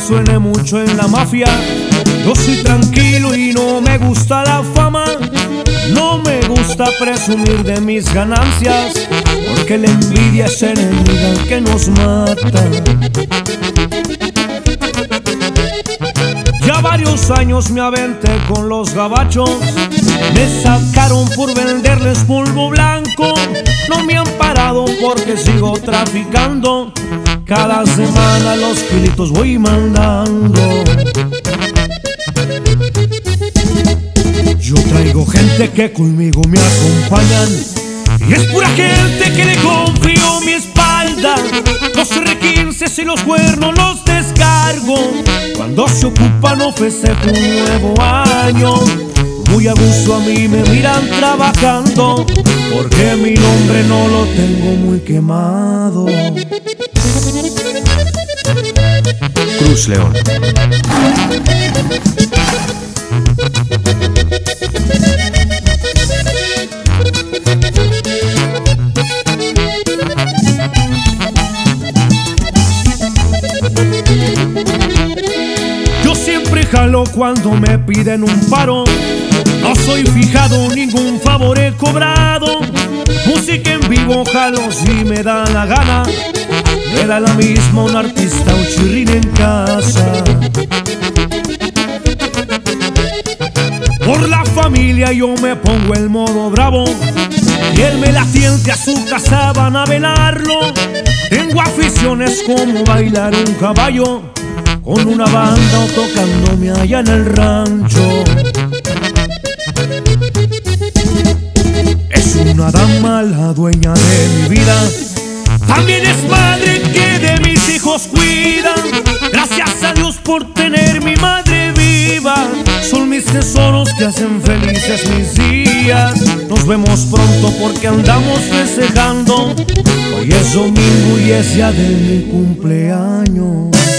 suene mucho en la mafia. Yo soy tranquilo y no me gusta la fama. No me gusta presumir de mis ganancias, porque la envidia es enemiga que nos mata. Ya varios años me aventé con los gabachos. Me sacaron por venderles polvo blanco. No me han parado porque sigo traficando. Cada semana los kilitos voy mandando. Yo traigo gente que conmigo me acompañan, y es pura gente que le confío mi espalda. Los R15 y los cuernos los descargo. Cuando se ocupan ofrecer un nuevo año. Muy a gusto a mí me miran trabajando, porque mi nombre no lo tengo muy quemado. Cruz León. Yo siempre jalo cuando me piden un paro. No soy fijado, ningún favor he cobrado. Música en vivo jalo si me da la gana. Me da la misma un artista o chirrín en casa. Por la familia yo me pongo el modo bravo, y él me la tiende a su casa, van a velarlo. Tengo aficiones como bailar un caballo, con una banda o tocándome allá en el rancho. Es una dama la dueña de mi vida, también es madre que de mis hijos cuida. Gracias a Dios por tener mi madre viva. Son mis tesoros que hacen felices mis días. Nos vemos pronto porque andamos festejando. Hoy es domingo y es día de mi cumpleaños.